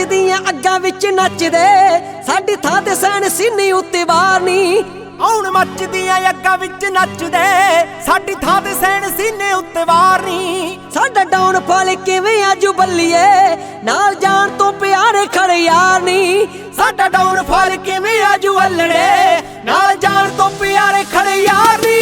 ਮੱਚਦੀਆਂ ਅੱਗਾਂ ਵਿੱਚ ਨੱਚਦੇ ਸਾਡੀ ਥਾਂ ਤੇ ਸੈਣ ਸੀਨੇ ਉੱਤੇ ਵਾਰ ਨੀ ਹੁਣ ਮੱਚਦੀਆਂ ਅੱਗਾਂ ਵਿੱਚ ਨੱਚਦੇ ਸਾਡੀ ਥਾਂ ਤੇ ਸੈਣ ਸੀਨੇ ਉੱਤੇ ਵਾਰ ਨੀ ਸਾਡਾ ਡਾਊਨ ਫਾਲ ਕਿਵੇਂ ਆਜੂ ਬੱਲੀਏ ਨਾਲ ਜਾਣ ਤੋਂ ਪਿਆਰੇ ਖੜੇ ਯਾਰ ਨੀ ਸਾਡਾ ਡਾਊਨ ਫਾਲ ਕਿਵੇਂ ਆਜੂ ਅੱਲੜੇ ਨਾਲ ਜਾਣ ਤੋਂ ਪਿਆਰੇ ਖੜੇ ਯਾਰ ਨੀ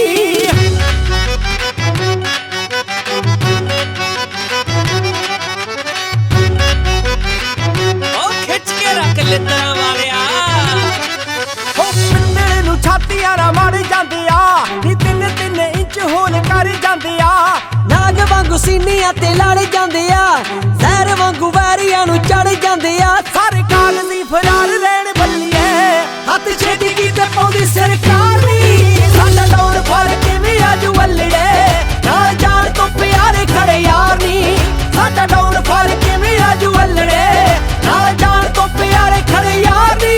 ਲਿੱਤਰਾਂ ਵਾਲਿਆ ਹੋ ਪਿੰਡੇ ਨੂੰ ਛਾਤੀਆਂ ਨਾਲ ਮੜ ਜਾਂਦੇ ਆ ਨੀ 3-3 ਇੰਚ ਹੋਲ ਕਰ ਜਾਂਦੇ ਆ ਨਾਗ ਵਾਂਗੂ ਸੀਨੀਆਂ ਤੇ ਲੜ ਜਾਂਦੇ ਆ ਜ਼ਹਿਰ ਵਾਂਗੂ ਵੈਰੀਆਂ ਨੂੰ ਚੜ ਜਾਂਦੇ ਆ ਸਾਰੇ ਕਾਗਜ਼ੀ ਫਰਾਰ ਰਹਿਣ ਬੱਲੀਏ ਹੱਥ ਛੇਤੀ ਕੀਤੇ ਪਾਉਂਦੀ ਸਰਕਾਰ ਨੀ ਸਾਡਾ ਡਾਊਨ ਫਾਲ ਕਿਵੇਂ ਆਜੂ ਅੱਲੜੇ ਨਾਲ ਜਾਣ ਤੋਂ ਪਿਆਰੇ ਖੜੇ ਯਾਰ ਨੀ ਸਾਡਾ ਡਾਊਨ ਫਾਲ ਕਿਵੇਂ ਆਜੂ ਅੱਲੜੇ ਨਾਲ ਜਾਣ ਤੋਂ ਪਿਆਰੇ ਖੜੇ ਯਾਰ ਨੀ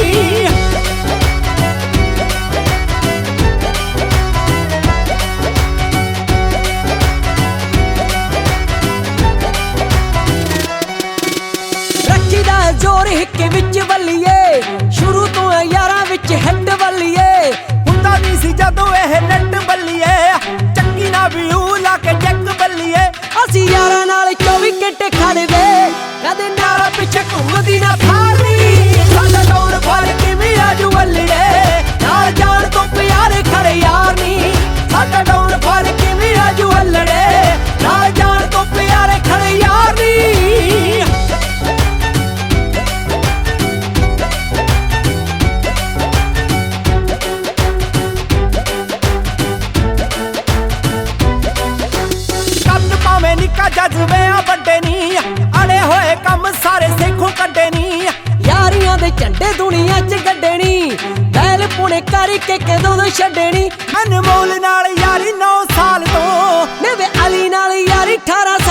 ਜੋਰ ਹਿੱਕੇ ਵਿੱਚ ਵੱਲੀਏ ਸ਼ੁਰੂ ਤੋਂ ਯਾਰਾਂ ਵਿੱਚ ਹਿੱਟ ਵੱਲੀਏ ਹੁੰਦਾ ਨਹੀਂ ਸੀ ਜਦੋਂ ਇਹ ਨੱਟ ਬੱਲੀਏ ਚੱਕੀ ਨਾ ਵਿਊ ਲਾ ਕੇ ਜੱਕ ਬੱਲੀਏ ਅਸੀਂ ਯਾਰਾਂ ਨਾਲ 24 ਘੰਟੇ ਖੜਦੇ ਕਦੇ ਨਾਰਾ ਪਿੱਛੇ ਘੁੰਮਦੀ ਨਾ ਥਾਰੀ ਸਾਡਾ ਡਾਊਨ ਫਾਲ ਕਿਵੇਂ ਆਜੂ ਅੱਲੜੇ ਨਾਲ ਜਾਣ ਤੋਂ ਪਿਆਰੇ ਖੜੇ ਯਾਰ ਨੀ ਸਾਡਾ ਡਾਊਨ ਫਾਲ ਕਿਵੇਂ ਆਜੂ ਅੱਲੜੇ ਨਾਲ ਜਾਣ ਤੋਂ ਪਿਆਰੇ ਖੜੇ ਯਾਰ ਨੀ ਨਿੱਕਾ ਜਜ਼ਬਿਆਂ ਵੱਡੇ ਨੀ ਅੜੇ ਹੋਏ ਕੰਮ ਸਾਰੇ ਸੇਖੋਂ ਕੱਢੇ ਨੀ ਯਾਰੀਆਂ ਦੇ ਝੰਡੇ ਦੁਨੀਆ 'ਚ ਗੱਡਣੀ ਬੈਲ ਪੁਣੇ ਕਰਕੇ ਕਦੋਂ ਤੋਂ ਛੱਡਣੀ ਅਨਮੋਲ ਨਾਲ ਯਾਰੀ 9 ਸਾਲ ਤੋਂ ਨਵੇਂ ਅਲੀ ਨਾਲ ਯਾਰੀ 18